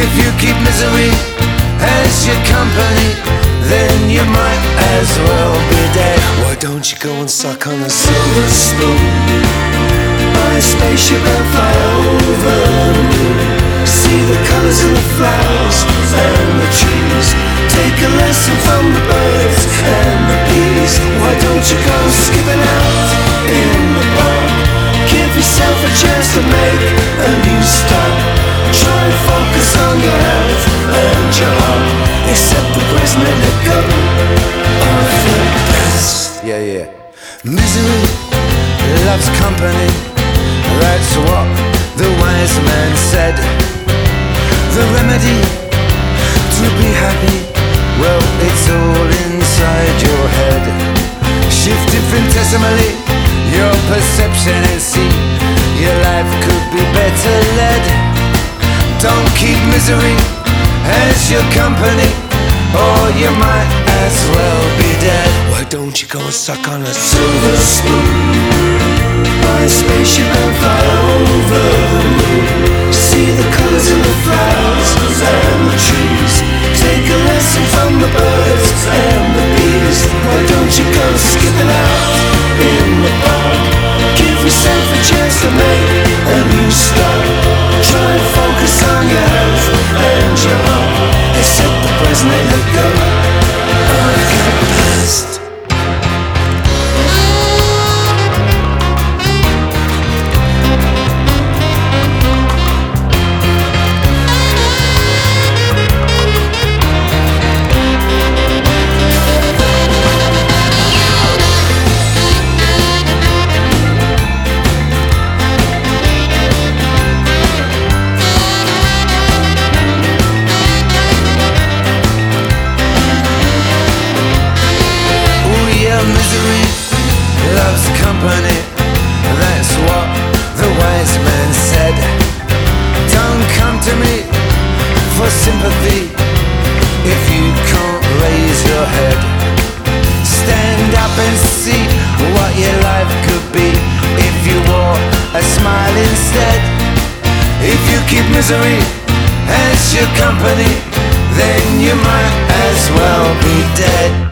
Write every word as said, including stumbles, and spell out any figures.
If you keep misery as your company, then you might as well be dead. Why don't you go and suck on a silver spoon? Buy a spaceship and fly over the moon. See the colours in the flowers and the trees. Take a lesson from the birds and the bees. Why don't you go skipping out in the park? Give yourself a chance to make a new start. Try and focus on your health and your heart. Accept the present and let go of the past. Yeah, yeah. Misery loves company. That's what the wise man said. The remedy to be happy, well, it's all inside your head. Shift infinitesimally your perception and see your life could be better led. Don't keep misery as your company, or you might as well be dead. Why don't you go and suck on a silver spoon? Buy a spaceship and fly over the moon. See the colours in the flowers and the trees. Take a lesson from the birds and the bees. Why don't you go skipping out in the park? Give yourself a chance to make a new start. Try and focus on your health and your heart. Accept the present and let go of the past. Misery loves company. That's what the wise man said. Don't come to me for sympathy if you can't raise your head. Stand up and see what your life could be if you wore a smile instead. If you keep misery as your company, then you might as well be dead.